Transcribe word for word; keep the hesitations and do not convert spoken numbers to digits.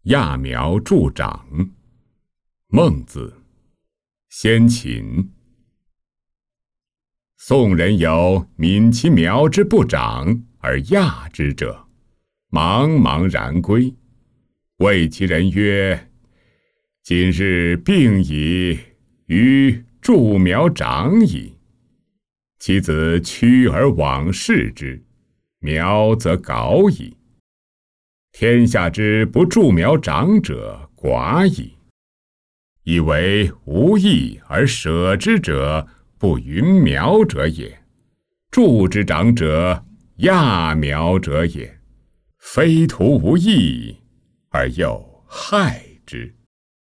揠苗助长。孟子，先秦。宋人有泯其苗之不长而揠之者，茫茫然归。谓其人曰：今日病矣，予助苗长矣。其子趋而往视之，苗则槁矣。天下之不助苗长者寡矣。以为无益而舍之者，不云苗者也；助之长者，揠苗者也。非徒无益，而又害之。